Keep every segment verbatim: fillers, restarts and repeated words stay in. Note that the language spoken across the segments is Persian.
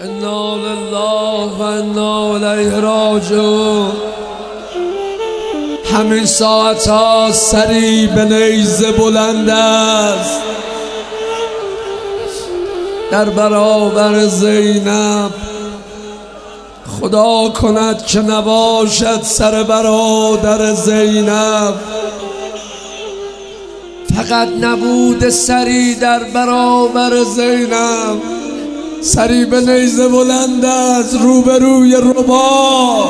انا لله و انا الیه راجعون. همین ساعت ها سری به نیزه بلند است در برابر زینب. خدا کند که نباشد سر برادر زینب. فقط نبود سری در برابر زینب، سری به نیزه بلند است روبروی رباب.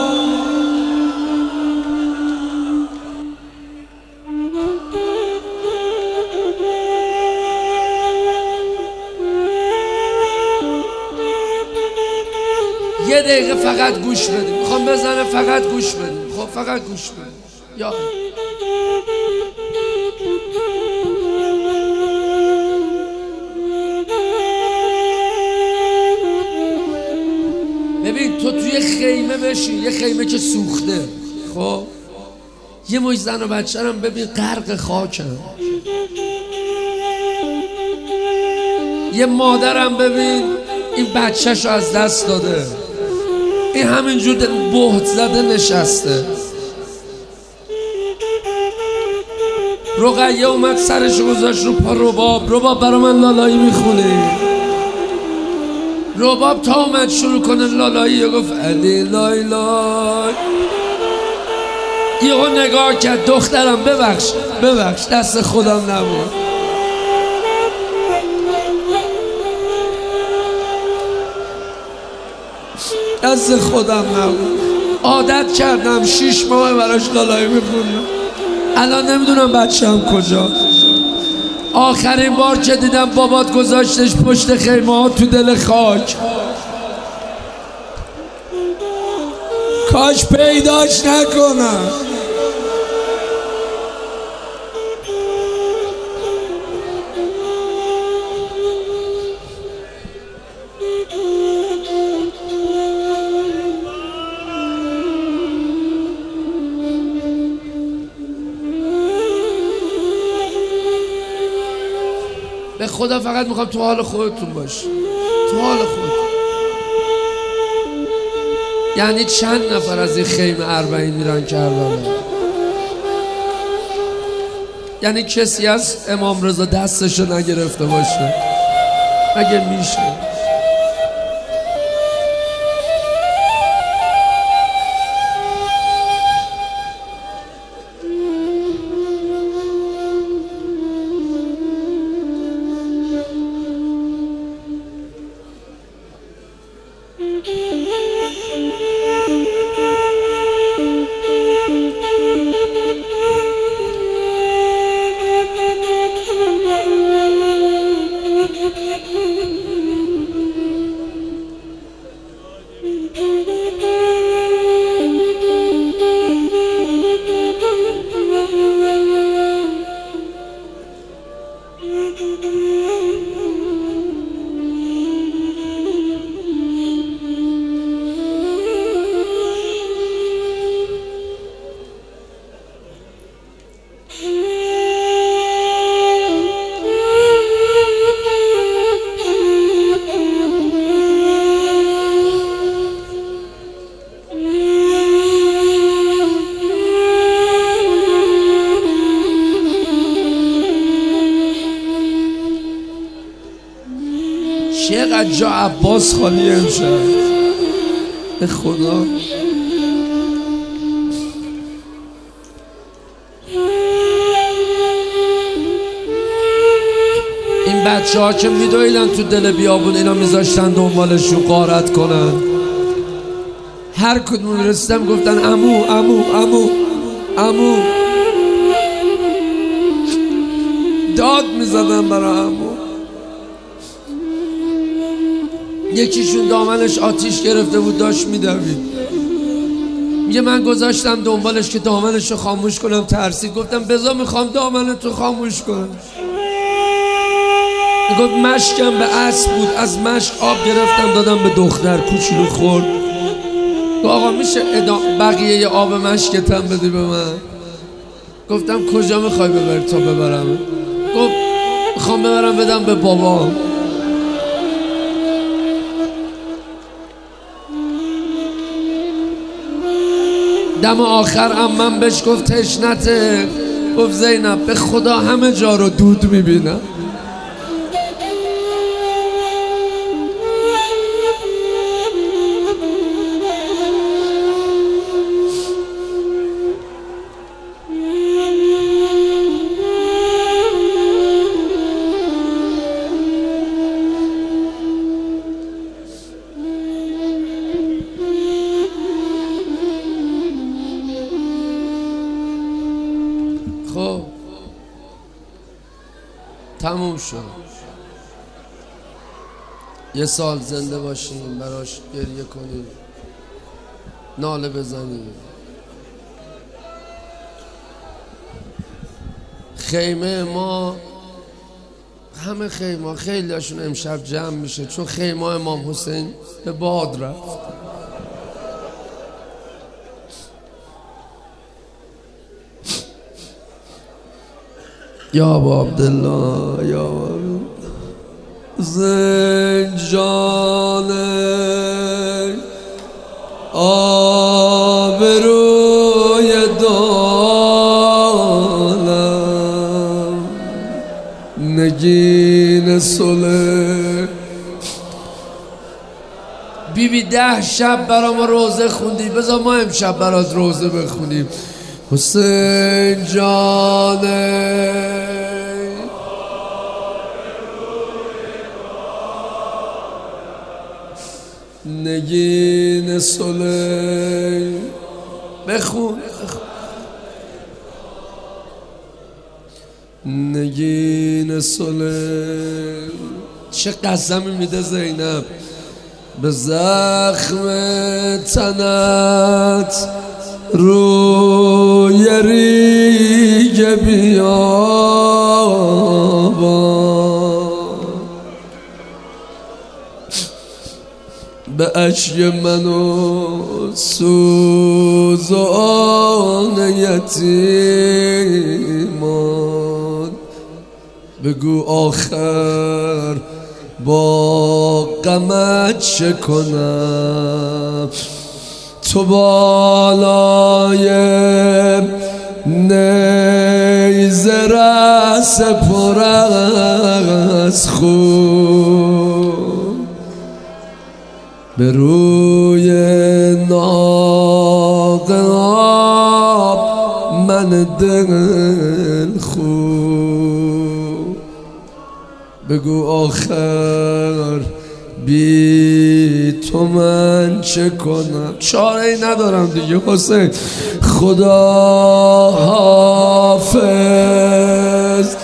یه دقیقه فقط گوش بدیم. میخوام بزنه فقط گوش بدیم. خب فقط گوش بدیم. یا ببین تو توی خیمه بشین، یه خیمه که سوخته، خب یه مش زن و بچه هم ببین غرق خاکن، یه مادرم ببین این بچه‌شو از دست داده، این همینجور بهت زده نشسته. رقیه اومد سرشو گذاشت رو پا رباب. رباب برا من لالایی میخونی. رباب تا اومد شروع کنه لالایی گفت علی لای لای. یهو نگاه کرد دخترم ببخش ببخش دست خودم نبود. دست خودم نبود. عادت کردم شیش ماه براش لالایی میخونم. الان نمیدونم بچه‌م کجاست. آخرین بار که دیدم بابات گذاشتش پشت خیمه ها تو دل خاک. کاش پیداش نکنم. به خدا فقط میخوام تو حال خودتون باشی، تو حال خودتون. یعنی چند نفر از این خیمه اربعین میرن کربلا؟ یعنی کسی از امام رضا دستشو نگرفته باشه؟ مگه میشه؟ چقدر جا عباس خالی امشب به خدا. این بچه ها که میدویدن تو دل بیابون اینا میذاشتن دنبالشون غارت کنن. هر کدوم رسیدم گفتن عمو عمو عمو عمو، داد میزدن برای عمو. یکیشون دامنش آتیش گرفته بود داشت میدوید. میگه من گذاشتم دنبالش که دامنش رو خاموش کنم، ترسید. گفتم بذار میخوام دامنت رو خاموش کنم. میگفت مشکم به اسب بود، از مشک آب گرفتم دادم به دختر کوچولو خورد. گفت آقا میشه بقیه آب مشکتم بدی به من؟ گفتم کجا میخوای ببری تا ببرم؟ گفت میخوام ببرم بدم به بابام. دم آخر عمم بهش گفت تشنته، گفت زینب به خدا همه جا رو دود میبینم. خب تموم شد. یه سال زنده باشیم، براش گریه کنیم، ناله بزنیم. خیمه ما، همه خیمه خیلی هاشون امشب جمع میشه چون خیمه امام حسین به باد رفت. یا ابا عبدالله، یا زنجان آبروی دالم، نگین صلح. بی بی ده شب برا ما روزه خوندی، بذار ما امشب برات روزه بخونیم. حسین جانه نگین صلح. بخون نگین صلح. چه قسمی میده زینب به زخم تنت روی ریگ بیابان، به اشک من و سوز و آن یتیمان. بگو آخر با غمت چه کنم، تو بالای نیزه رس پر از خون، به روی ناق آب من دل خون. بگو آخر بی تو من چه کنم، چاره ای ندارم دیگه حسین. خدا حافظ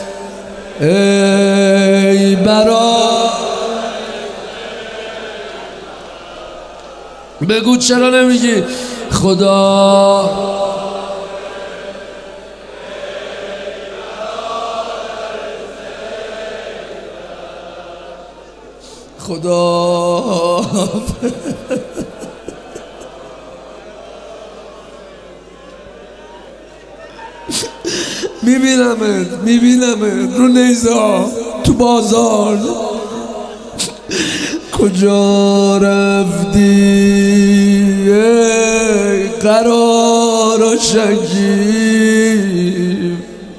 ای برا. بگو چرا نمیگی خدا خدا میبینمت میبینمت رو نیزه ها تو بازار. کجا رفتی ای قرار و شکیب،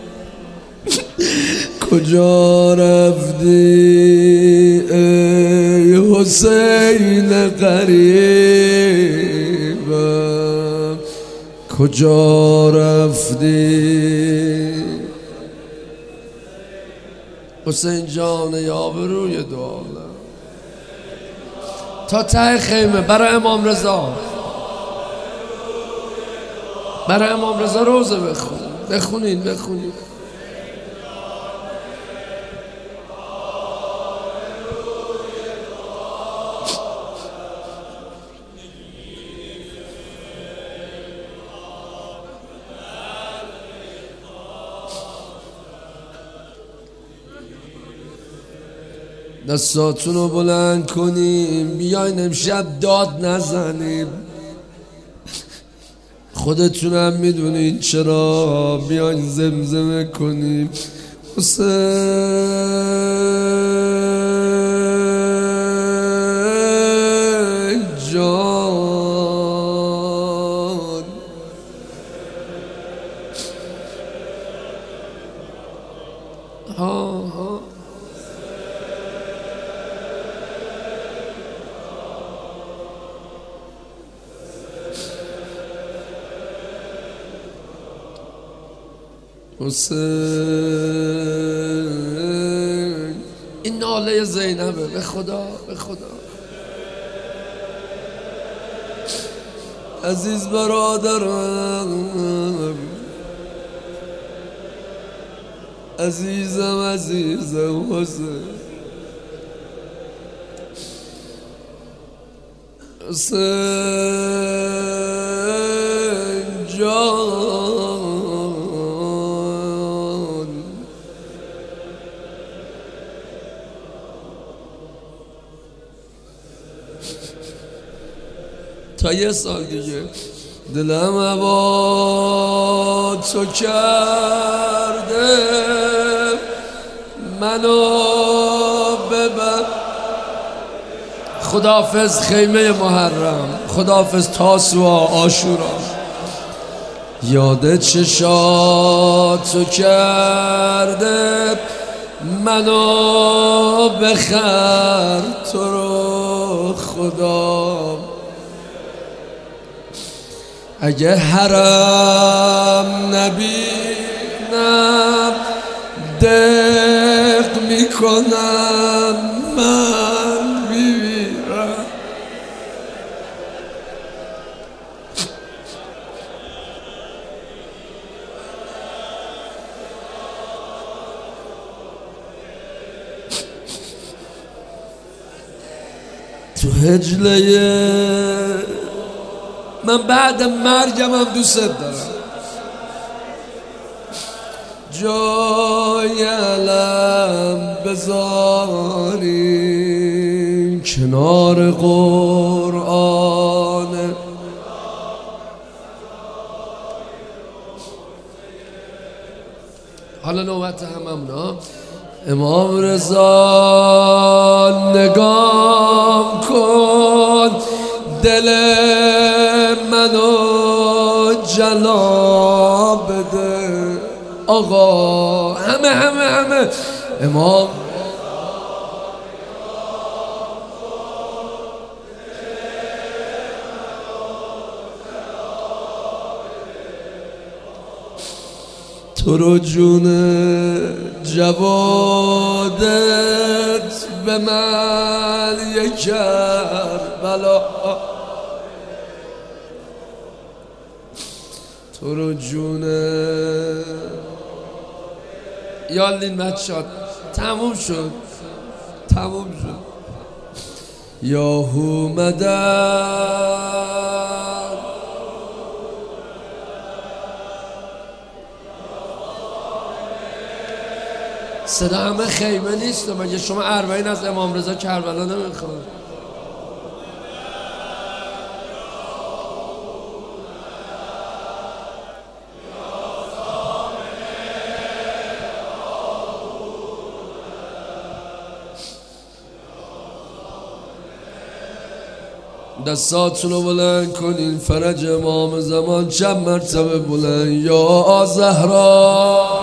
کجا رفتی ای حسین غریبم، کجا رفتی حسین جان یا آبروی دالم. تا ته خیمه برای امام رضا، برای امام رضا روزه بخون. بخونین بخونین. دستاتون رو بلند کنیم، بیاین امشب داد نزنیم. خودتونم میدونین چرا، بیاین زمزمه کنیم. حسین جان ها ها حسین. این ناله زینبه. به خدا به خدا عزیز برادرم، عزیزم عزیزم حسین. حسین جان، تا یه سال دیگه دلم عباد تو کرده، منو ببر. خداحافظ خیمه محرم، خداحافظ تاسوعا عاشورا. یاد چشاتو کرده، منو بخر تو رو خدا. اگه حرم نبینم دق میکنم، من میمیرم. تو هجله من بعد مرگم هم دوست دارم، جای علم بذاری کنار قرآن. حالا نوبت هممون. امام رضا نگام کن، دل منو جلا بده. آقا همه همه همه امام تو رو جون جوادت به من یک کربلا، تو رو جون یالین بچه‌ها. تموم شد تموم شد. یاهو مدد، صدا همه خیمه نیست. مگه شما اربعین از امام رضا کربلا نمیخواد؟ دستاتونو بلند کنین، فرج امام زمان چند مرتبه بلند. یا زهرا